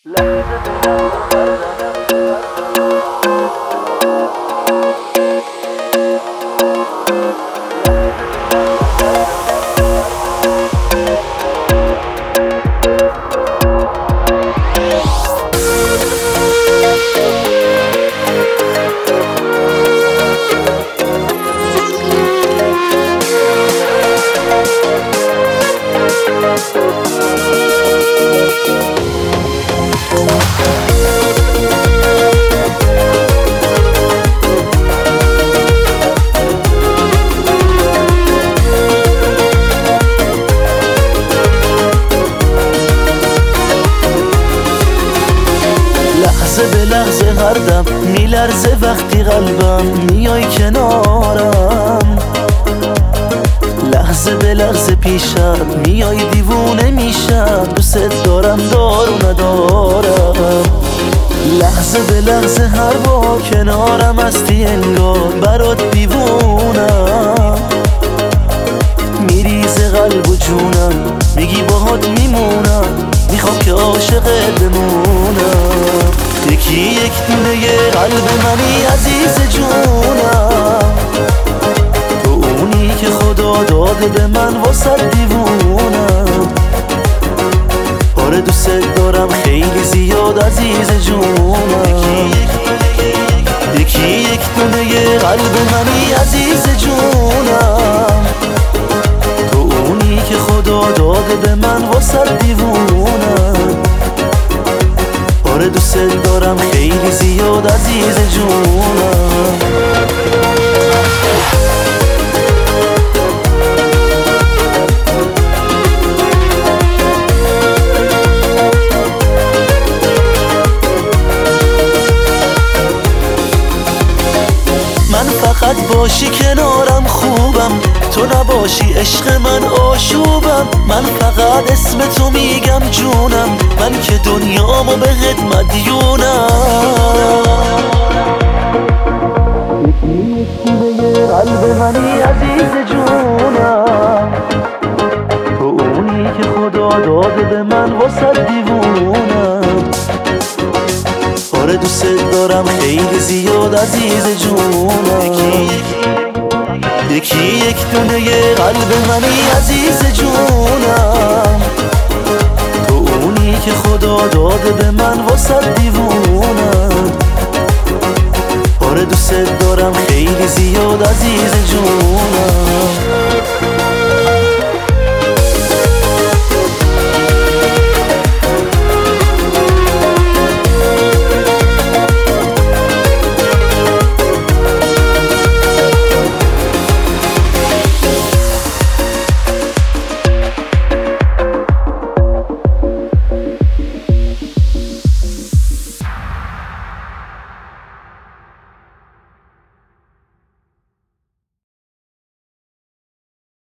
لحظه به لحظه هر دم میلرزه وقتی قلبم میای کنارم، لحظه به لحظه پیشم میای دیوونه میشم، دوست دارم دارو ندارم. لحظه به لحظه هر بار کنارم هستی انگار برات دیوونم، میریزه قلب و جونم میگی باهات میمونم، میخوام که عاشقت بمونم. یکی یک دونه قلب منی عزیز جونم، تو اونی که خدا داده به من واسه دیوونم. آره دوست دارم خیلی زیاد عزیز جونم، یکی یک دونه قلب منی عزیز جونم، تو اونی که خدا داده به من واسه دیوونم. آره دوست دارم خیلی زیاد عزیز جونم. من فقط باشی کنارم خوبم، تو نباشی عشق من آشوبم. من فقط اسم تو میگم جونم، من که دنیامو بهت مدیونم. یکی قلب منی عزیز جونم، تو اونی که خدا داده به من واسه دیوونم. آره دوست دارم خیلی زیاد عزیز جونم، یکی یک دونه قلب منی عزیز جونم، تو اونی که خدا داده به من واسه دیوونم. آره دوست دارم خیلی زیاد عزیز جونم.